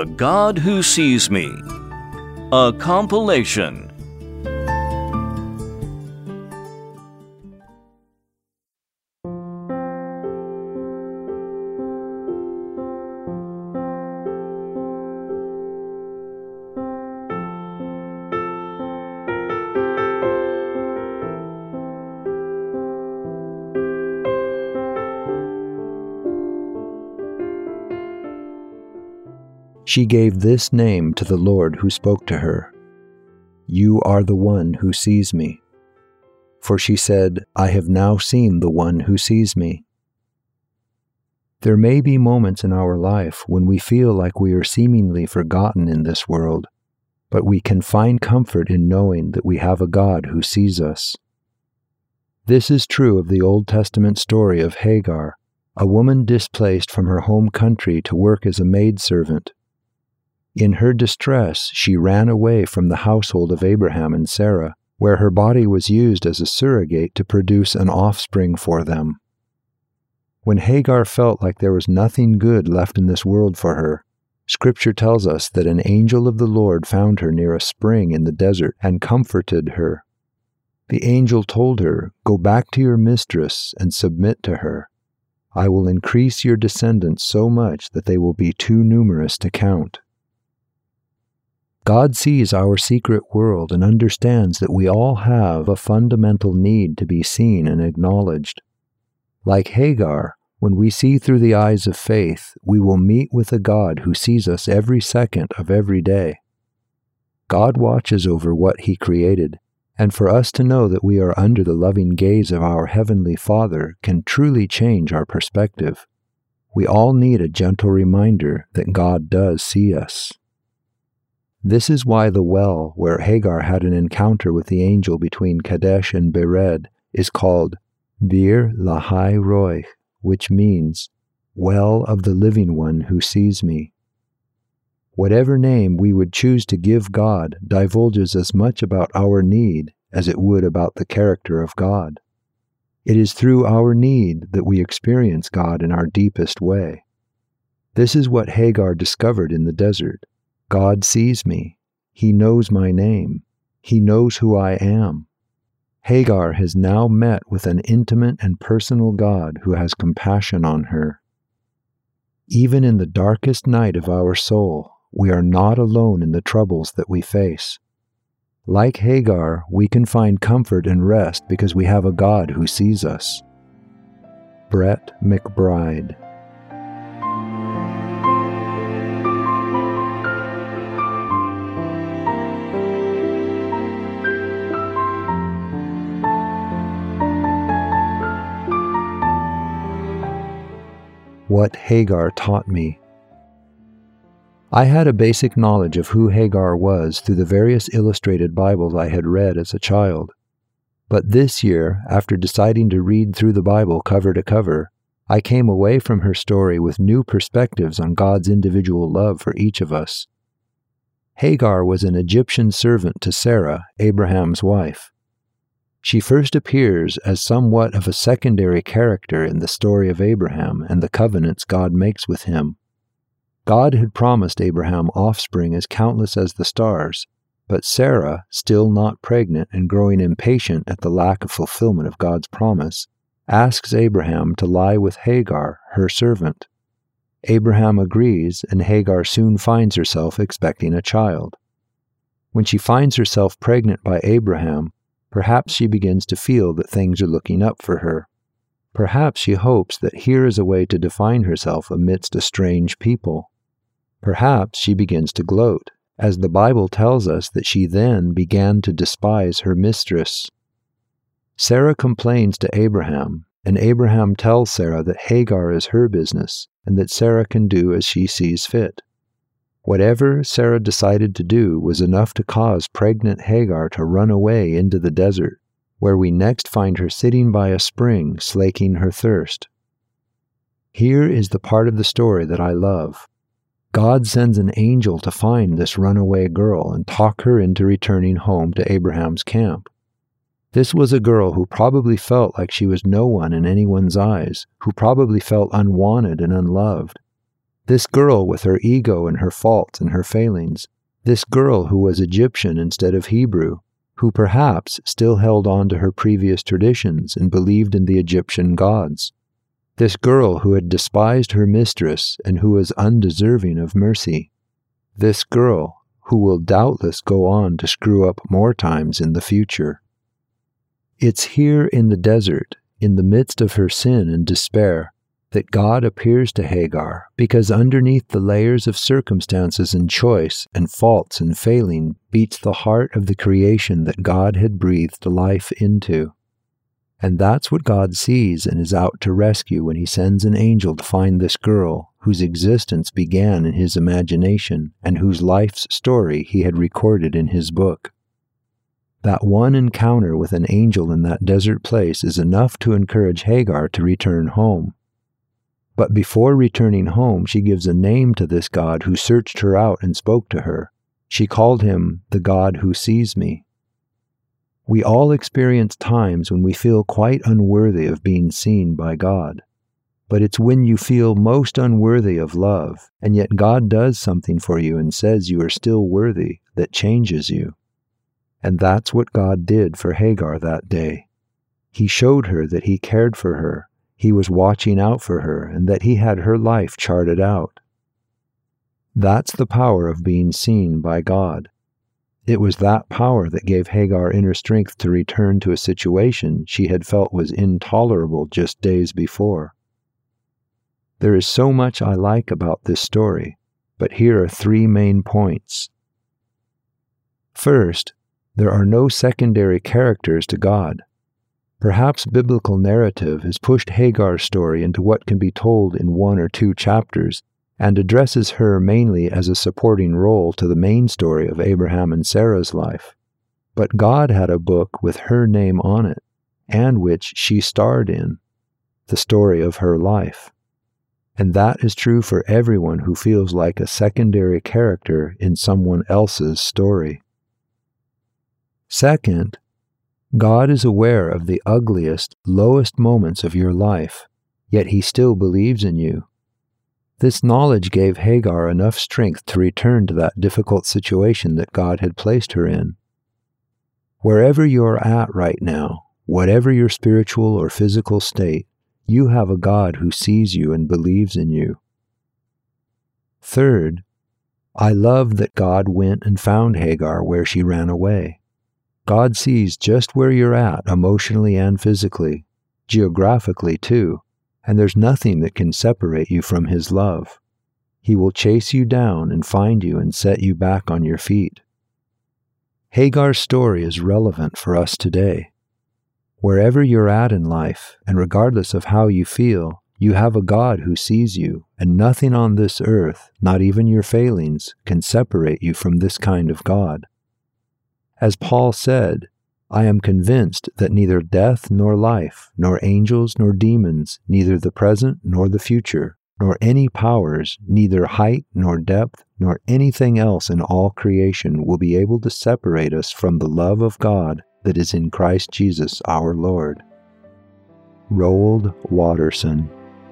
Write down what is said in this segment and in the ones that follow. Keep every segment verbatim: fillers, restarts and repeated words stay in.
The God Who Sees Me, a compilation. She gave this name to the Lord who spoke to her: "You are the one who sees me." For she said, "I have now seen the one who sees me." There may be moments in our life when we feel like we are seemingly forgotten in this world, but we can find comfort in knowing that we have a God who sees us. This is true of the Old Testament story of Hagar, a woman displaced from her home country to work as a maidservant. In her distress, she ran away from the household of Abraham and Sarah, where her body was used as a surrogate to produce an offspring for them. When Hagar felt like there was nothing good left in this world for her, Scripture tells us that an angel of the Lord found her near a spring in the desert and comforted her. The angel told her, "Go back to your mistress and submit to her. I will increase your descendants so much that they will be too numerous to count." God sees our secret world and understands that we all have a fundamental need to be seen and acknowledged. Like Hagar, when we see through the eyes of faith, we will meet with a God who sees us every second of every day. God watches over what He created, and for us to know that we are under the loving gaze of our Heavenly Father can truly change our perspective. We all need a gentle reminder that God does see us. This is why the well where Hagar had an encounter with the angel between Kadesh and Bered is called Bir Lahai Roi, which means, "Well of the Living One who sees me." Whatever name we would choose to give God divulges as much about our need as it would about the character of God. It is through our need that we experience God in our deepest way. This is what Hagar discovered in the desert. God sees me. He knows my name. He knows who I am. Hagar has now met with an intimate and personal God who has compassion on her. Even in the darkest night of our soul, we are not alone in the troubles that we face. Like Hagar, we can find comfort and rest because we have a God who sees us. Brett McBride. What Hagar Taught Me. I had a basic knowledge of who Hagar was through the various illustrated Bibles I had read as a child. But this year, after deciding to read through the Bible cover to cover, I came away from her story with new perspectives on God's individual love for each of us. Hagar was an Egyptian servant to Sarah, Abraham's wife. She first appears as somewhat of a secondary character in the story of Abraham and the covenants God makes with him. God had promised Abraham offspring as countless as the stars, but Sarah, still not pregnant and growing impatient at the lack of fulfillment of God's promise, asks Abraham to lie with Hagar, her servant. Abraham agrees, and Hagar soon finds herself expecting a child. When she finds herself pregnant by Abraham, perhaps she begins to feel that things are looking up for her. Perhaps she hopes that here is a way to define herself amidst a strange people. Perhaps she begins to gloat, as the Bible tells us that she then began to despise her mistress. Sarah complains to Abraham, and Abraham tells Sarah that Hagar is her business, and that Sarah can do as she sees fit. Whatever Sarah decided to do was enough to cause pregnant Hagar to run away into the desert, where we next find her sitting by a spring slaking her thirst. Here is the part of the story that I love. God sends an angel to find this runaway girl and talk her into returning home to Abraham's camp. This was a girl who probably felt like she was no one in anyone's eyes, who probably felt unwanted and unloved. This girl with her ego and her faults and her failings. This girl who was Egyptian instead of Hebrew, who perhaps still held on to her previous traditions and believed in the Egyptian gods. This girl who had despised her mistress and who was undeserving of mercy. This girl who will doubtless go on to screw up more times in the future. It's here in the desert, in the midst of her sin and despair, that God appears to Hagar, because underneath the layers of circumstances and choice and faults and failing beats the heart of the creation that God had breathed life into. And that's what God sees and is out to rescue when he sends an angel to find this girl, whose existence began in his imagination and whose life's story he had recorded in his book. That one encounter with an angel in that desert place is enough to encourage Hagar to return home. But before returning home, she gives a name to this God who searched her out and spoke to her. She called him the God who sees me. We all experience times when we feel quite unworthy of being seen by God. But it's when you feel most unworthy of love, and yet God does something for you and says you are still worthy, that changes you. And that's what God did for Hagar that day. He showed her that he cared for her, he was watching out for her, and that he had her life charted out. That's the power of being seen by God. It was that power that gave Hagar inner strength to return to a situation she had felt was intolerable just days before. There is so much I like about this story, but here are three main points. First, there are no secondary characters to God. Perhaps biblical narrative has pushed Hagar's story into what can be told in one or two chapters, and addresses her mainly as a supporting role to the main story of Abraham and Sarah's life. But God had a book with her name on it, and which she starred in, the story of her life. And that is true for everyone who feels like a secondary character in someone else's story. Second, God is aware of the ugliest, lowest moments of your life, yet he still believes in you. This knowledge gave Hagar enough strength to return to that difficult situation that God had placed her in. Wherever you're at right now, whatever your spiritual or physical state, you have a God who sees you and believes in you. Third, I love that God went and found Hagar where she ran away. God sees just where you're at emotionally and physically, geographically too, and there's nothing that can separate you from his love. He will chase you down and find you and set you back on your feet. Hagar's story is relevant for us today. Wherever you're at in life, and regardless of how you feel, you have a God who sees you, and nothing on this earth, not even your failings, can separate you from this kind of God. As Paul said, I am convinced that neither death nor life, nor angels nor demons, neither the present nor the future, nor any powers, neither height nor depth, nor anything else in all creation will be able to separate us from the love of God that is in Christ Jesus our Lord. Roald Watterson.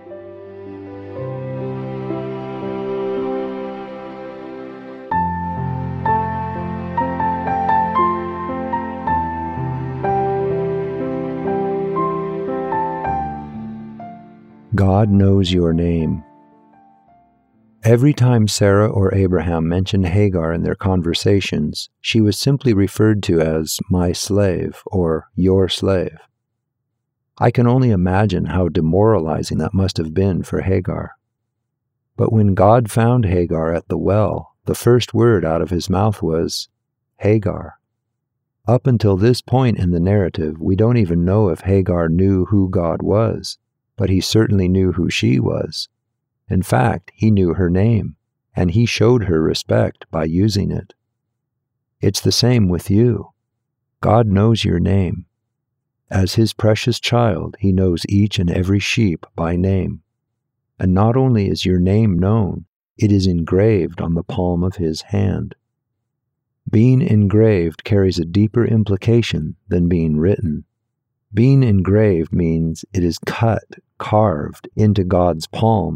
God knows your name. Every time Sarah or Abraham mentioned Hagar in their conversations, she was simply referred to as my slave or your slave. I can only imagine how demoralizing that must have been for Hagar. But when God found Hagar at the well, the first word out of his mouth was, Hagar. Up until this point in the narrative, we don't even know if Hagar knew who God was, but he certainly knew who she was. In fact, he knew her name, and he showed her respect by using it. It's the same with you. God knows your name. As his precious child, he knows each and every sheep by name. And not only is your name known, it is engraved on the palm of his hand. Being engraved carries a deeper implication than being written. Being engraved means it is cut, carved into God's palm,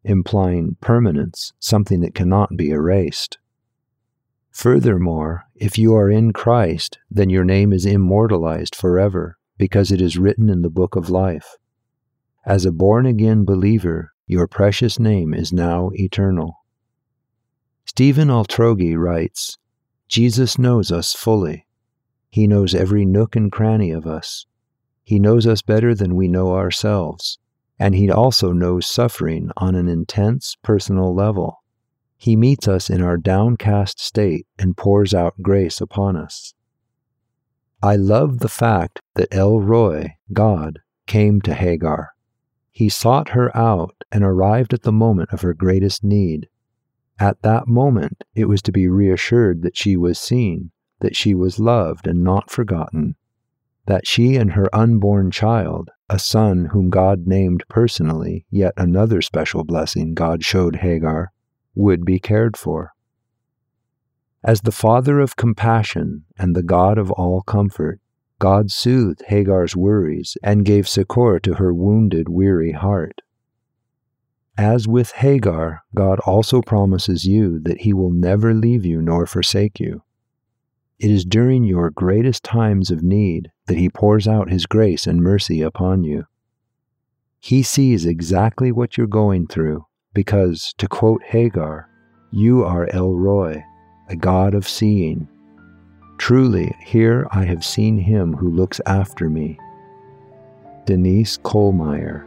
implying permanence, something that cannot be erased. Furthermore, if you are in Christ, then your name is immortalized forever, because it is written in the book of life. As a born-again believer, your precious name is now eternal. Stephen Altroghi writes, Jesus knows us fully. He knows every nook and cranny of us. He knows us better than we know ourselves, and He also knows suffering on an intense personal level. He meets us in our downcast state and pours out grace upon us. I love the fact that El Roi, God, came to Hagar. He sought her out and arrived at the moment of her greatest need. At that moment, it was to be reassured that she was seen, that she was loved and not forgotten, that she and her unborn child, a son whom God named personally, yet another special blessing God showed Hagar, would be cared for. As the Father of compassion and the God of all comfort, God soothed Hagar's worries and gave succor to her wounded, weary heart. As with Hagar, God also promises you that He will never leave you nor forsake you. It is during your greatest times of need that He pours out His grace and mercy upon you. He sees exactly what you're going through, because, to quote Hagar, you are El Roi, a God of seeing. Truly, here I have seen Him who looks after me. Denise Kohlmeyer.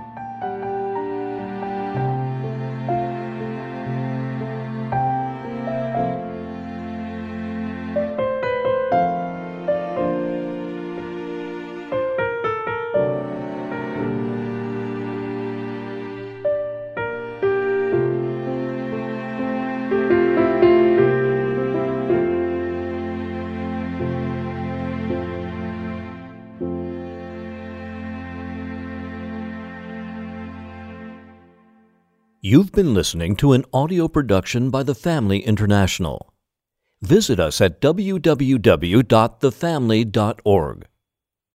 You've been listening to an audio production by The Family International. Visit us at w w w dot the family dot org.